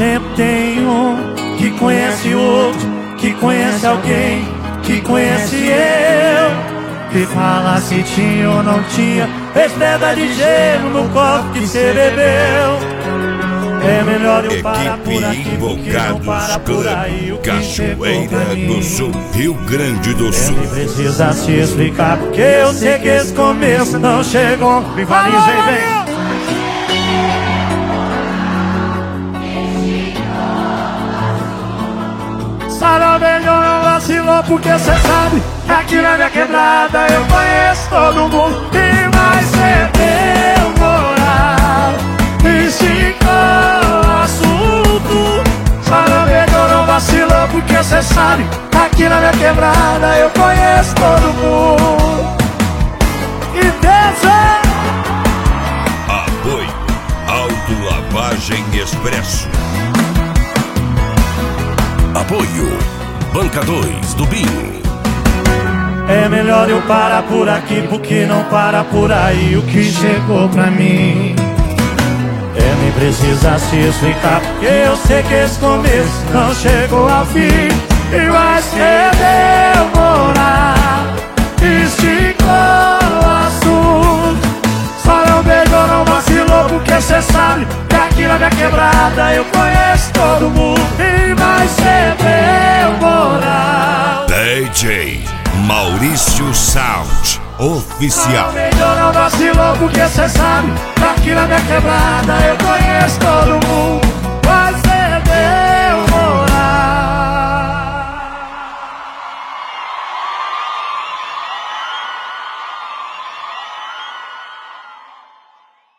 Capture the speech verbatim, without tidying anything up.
Sempre tem um que conhece o outro, que conhece alguém, que conhece eu. Que fala se tinha ou não tinha, fez pedra de gelo no copo que cê bebeu. É melhor eu parar por aqui, porque não para por aí. O que chegou pra mim do Sul, Rio Grande do Sul. Ele precisa se explicar, porque eu sei que esse começo não chegou. Rivaliza, vem, vem. Saravejou, não vacilou, porque cê sabe que aqui na minha quebrada eu conheço todo mundo. E vai ser teu moral, esticou o assunto. Saravejou, não vacilou, porque cê sabe que aqui na minha quebrada eu conheço todo mundo. E desce. Apoio Autolavagem Expresso. Apoio Banca dois do Binho. É melhor eu parar por aqui, porque não para por aí. O que chegou pra mim é nem precisa se explicar, porque eu sei que esse começo não chegou ao fim. E vai ser demorar, esticou o assunto. Só não beijou, não vacilou, porque cê sabe que aqui na minha quebrada eu conheço todo mundo. E vai ser demorar. D J Maurício Sound Oficial. Não beijou, não vacilou, porque cê sabe que aqui na minha quebrada eu conheço todo mundo.